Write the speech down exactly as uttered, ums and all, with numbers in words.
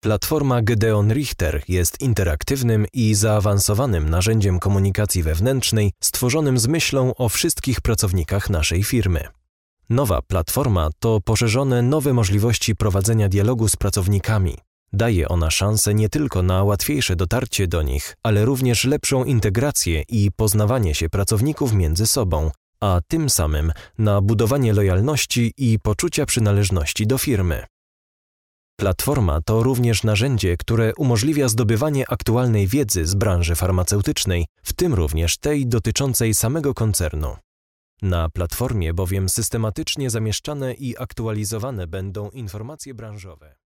Platforma Gedeon Richter jest interaktywnym i zaawansowanym narzędziem komunikacji wewnętrznej stworzonym z myślą o wszystkich pracownikach naszej firmy. Nowa platforma to poszerzone nowe możliwości prowadzenia dialogu z pracownikami. Daje ona szansę nie tylko na łatwiejsze dotarcie do nich, ale również lepszą integrację i poznawanie się pracowników między sobą, a tym samym na budowanie lojalności i poczucia przynależności do firmy. Platforma to również narzędzie, które umożliwia zdobywanie aktualnej wiedzy z branży farmaceutycznej, w tym również tej dotyczącej samego koncernu. Na platformie bowiem systematycznie zamieszczane i aktualizowane będą informacje branżowe.